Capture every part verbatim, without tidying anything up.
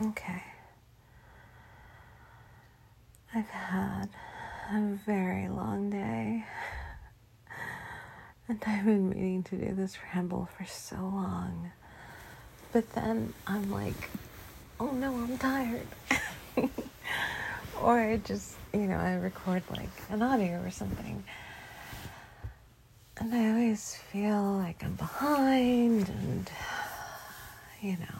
Okay. I've had a very long day, and I've been meaning to do this ramble for so long. But then I'm like, oh no, I'm tired. Or I just, you know, I record like an audio or something. And I always feel like I'm behind and, you know,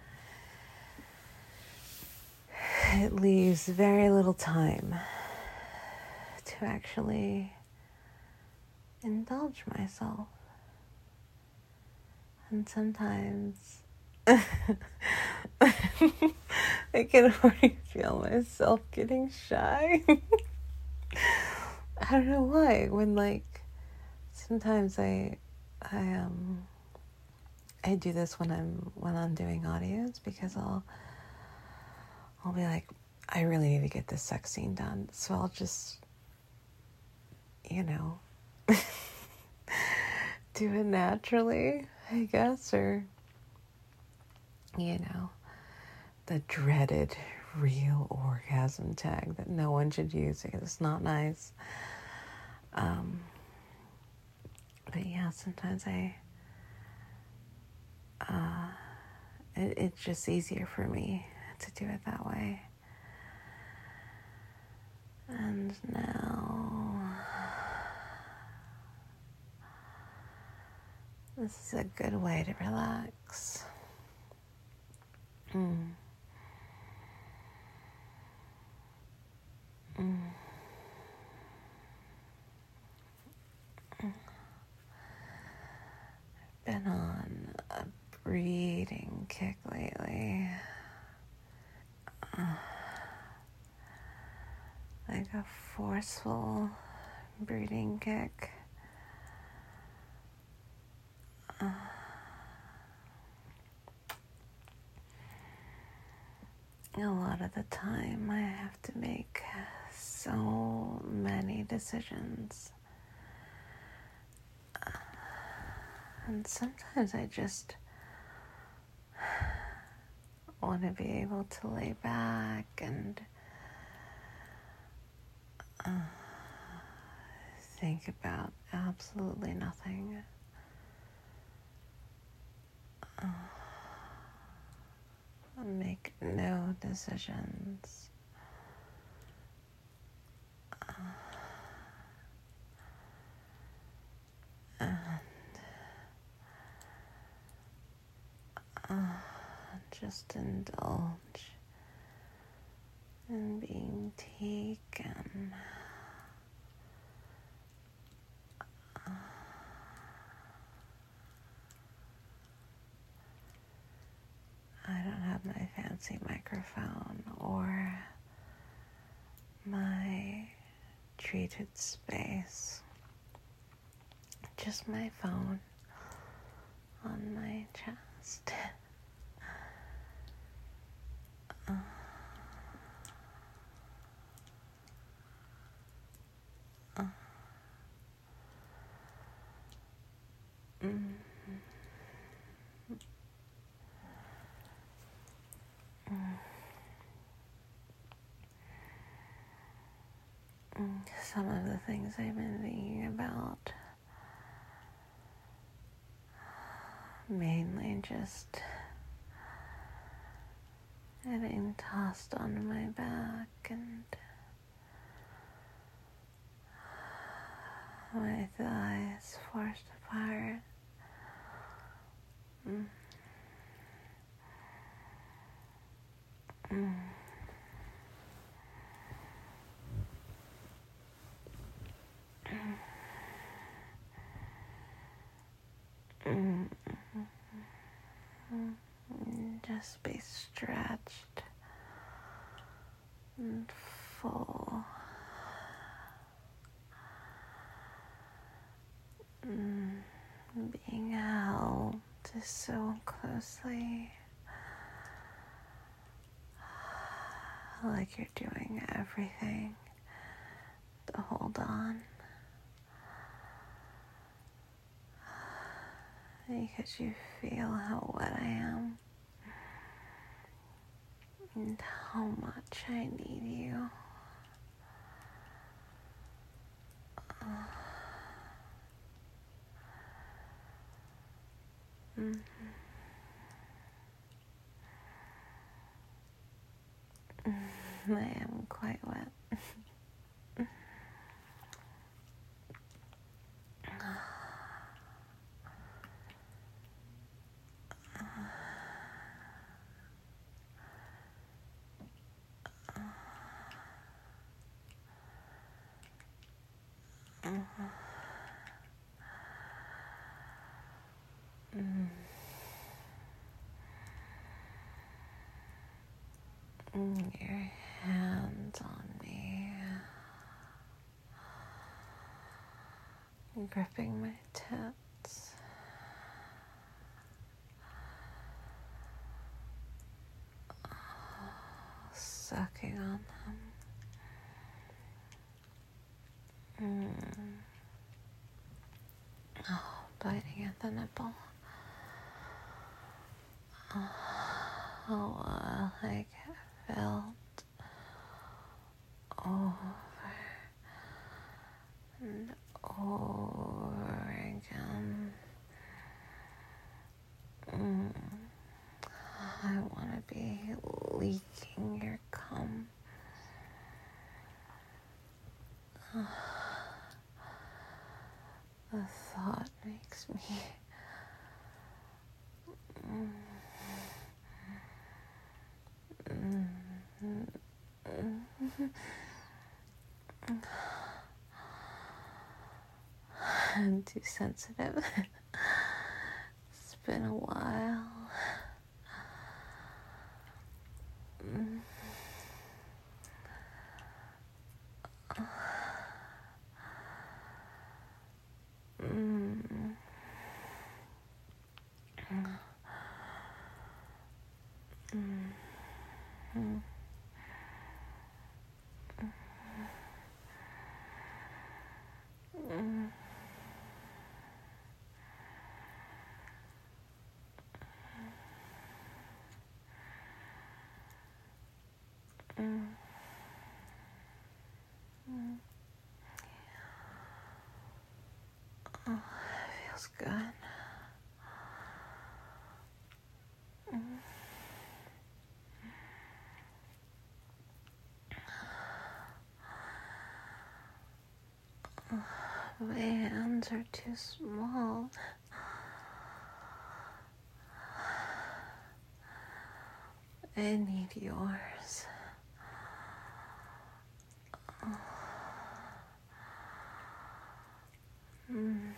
it leaves very little time to actually indulge myself. And sometimes I can already feel myself getting shy. I don't know why. When like sometimes I I um I do this when I'm when I'm doing audios because I'll I'll be like, I really need to get this sex scene done. So I'll just, you know, do it naturally, I guess, or, you know, the dreaded real orgasm tag that no one should use because it's not nice. Um, but yeah, sometimes I, uh, it, it's just easier for me to do it that way. And now, this is a good way to relax. Mm. Mm. Been on a breathing kick lately. Uh, like a forceful breathing kick. Uh, a lot of the time I have to make so many decisions. Uh, and sometimes I just want to be able to lay back and uh, think about absolutely nothing. Uh, make no decisions. Uh, and uh, just indulge in being taken. Uh, I don't have my fancy microphone or my treated space. Just my phone on my chest. uh, uh, mm, mm, mm. Some of the things I've been thinking about, mainly just getting tossed onto my back and my thighs forced apart. Mm. Mm. Mm. Mm. Just be stretched and full. Mm. Being held so closely, like you're doing everything to hold on, because you feel how wet I am. and how much I need you. Mm-hmm. I am quite wet. Mm. Your hands on me, gripping my tits, sucking on them, mm. Oh, biting at the nipple. Oh, oh, like I felt over and over again. Mm. I want to be leaking your cum. The thought makes me mm, mm, mm, mm. I'm too sensitive. It's been a while. Mm. Mm. Mm. Mm. Mm. Mm. Mm. Oh, it feels good. Mm. My hands are too small. I need yours. Mm.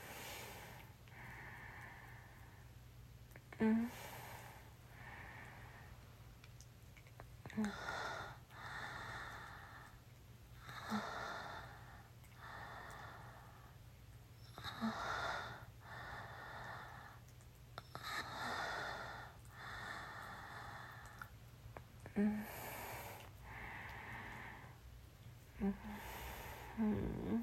Mm. Mm. Mm.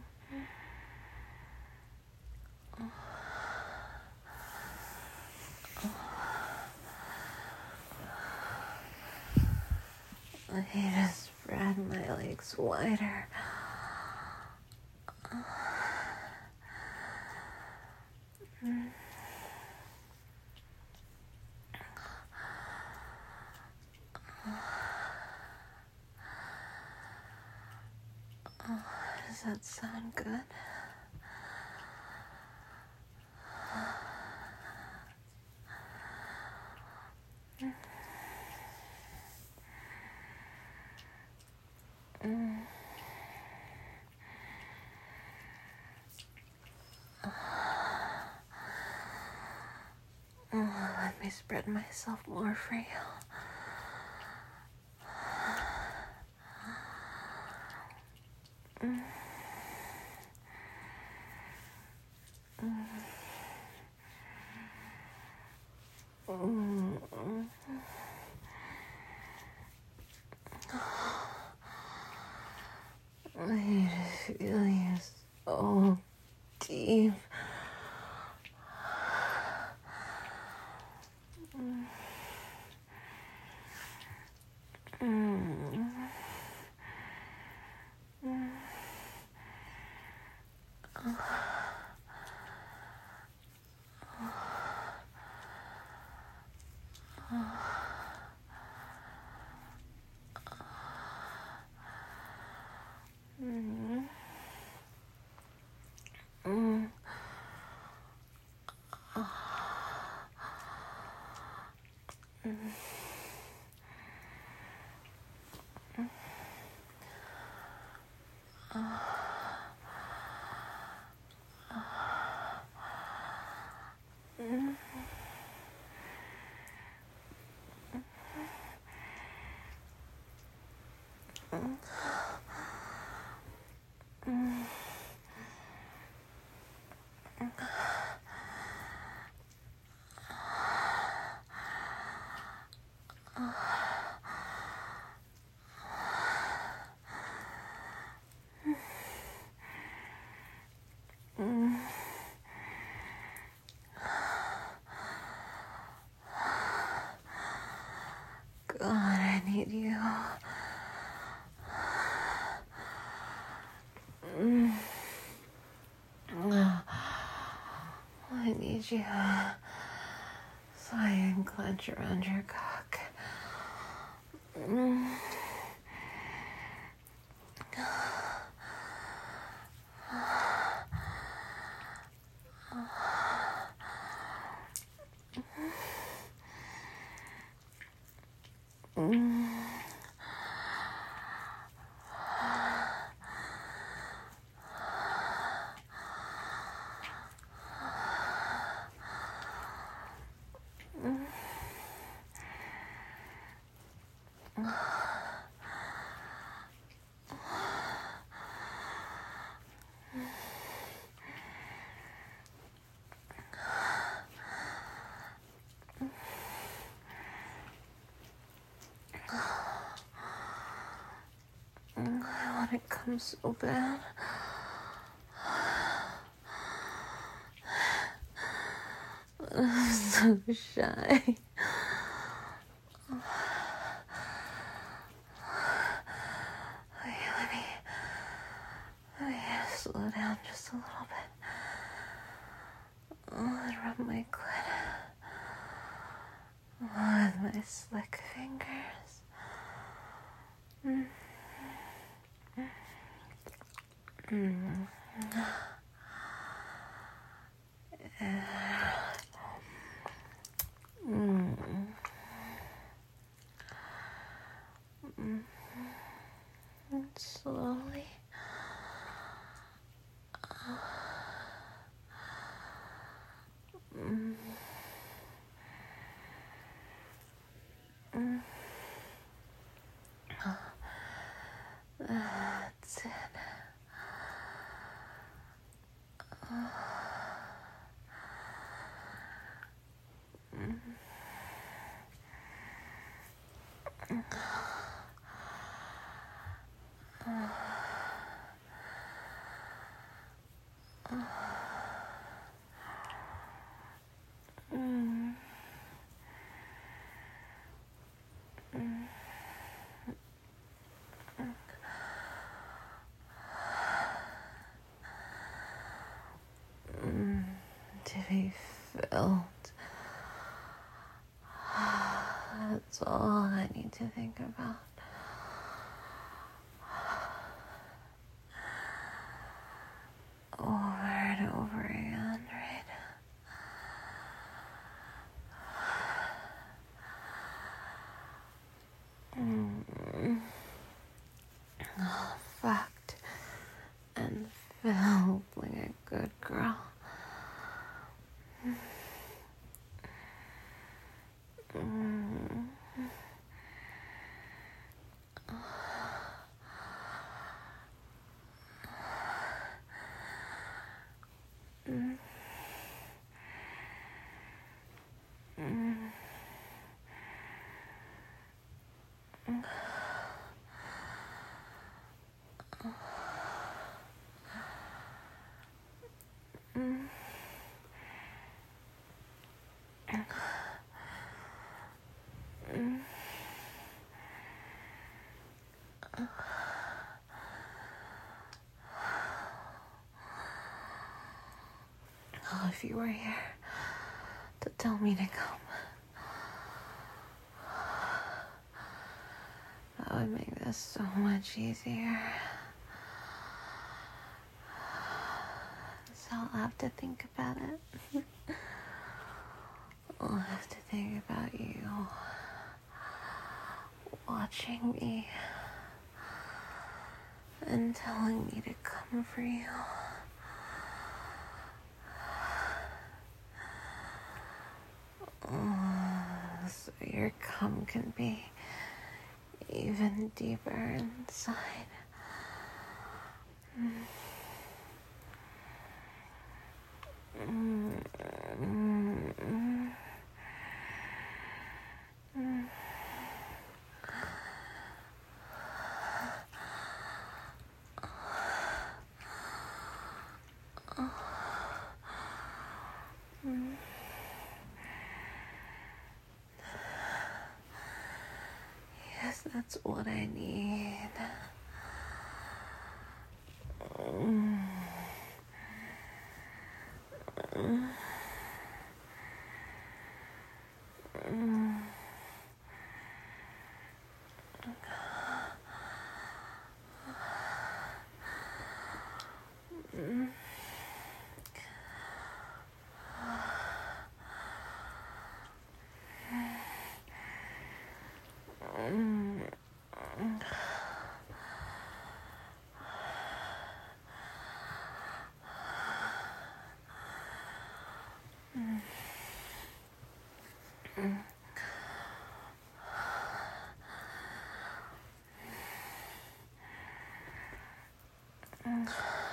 I need to spread my legs wider. Mm. Oh, does that sound good? Mm. Oh, let me spread myself more for you. Mm. Mm. Mm. I feel you so deep. Mm. Mm. Mm. Mm. Mm. God, I need you. Mm. I need you so I can clench around your cock. Mm. Mm. I want to come so bad. I'm so shy. Okay, let me, let me slow down just a little bit. Oh, and rub my clit with my slick fingers. Mm. Mm. Mm. Mm. And slowly. Mm. Mm. That's it. Mm. Mm. Mm. To be filled. That's all I need to think about. Over and over again, right? Mm. Oh, fucked and filled like a good girl. Mm. Mm. Mm. Mm. Mm. Oh, if you were here to tell me to come, that would make this so much easier. So I'll have to think about it. I'll have to think about you watching me and telling me to come for you. Oh, so your cum can be even deeper inside. Mm. Mm. Mm. Mm. Mm. Yes, that's what I need. Mm. Mm. Mm. Mm. Mm. Mm. Mm.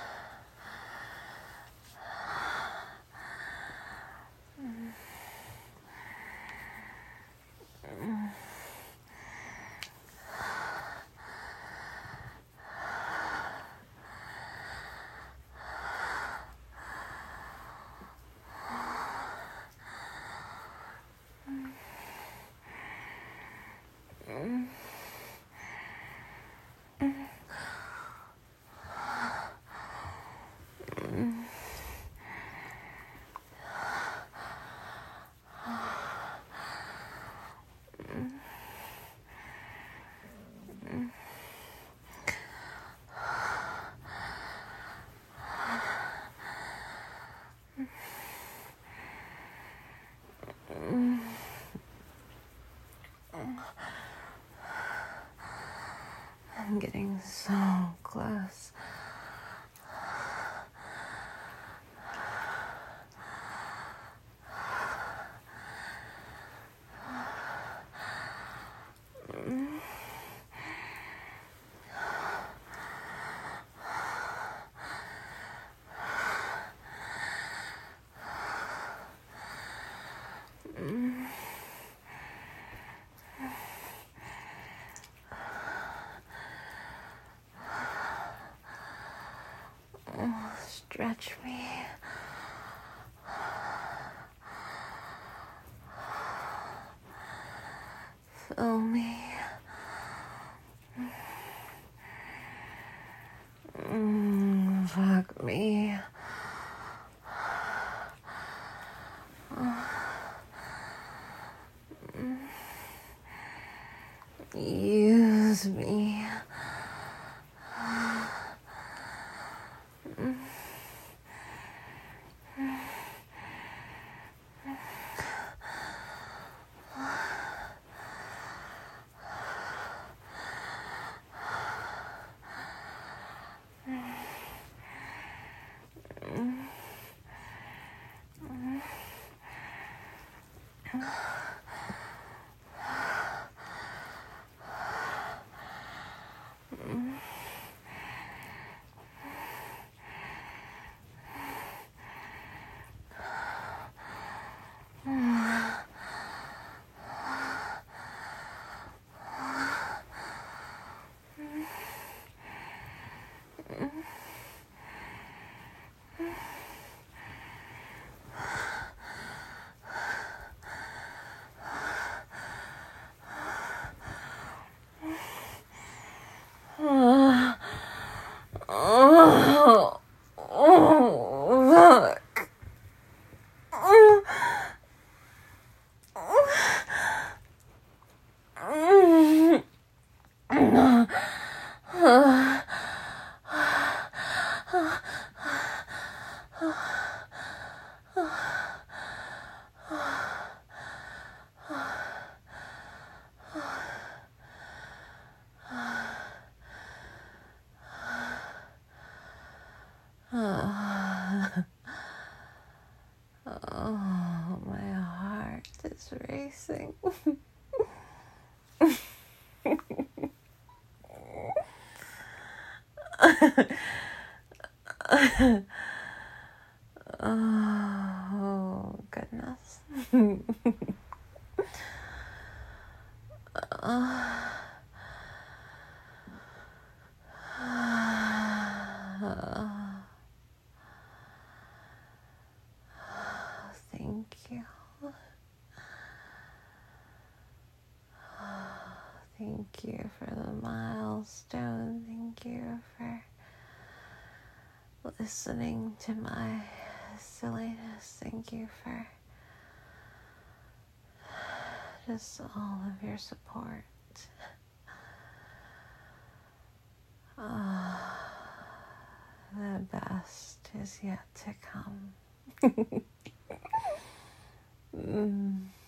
Mm. Mm. Mm. I'm getting so close. Mm. Mm. Oh, stretch me. Fill me. Mm, fuck me. Use me. is racing. Oh, goodness. uh, thank you. Thank you for the milestone. Thank you for listening to my silliness. Thank you for just all of your support. Uh, the best is yet to come. mm.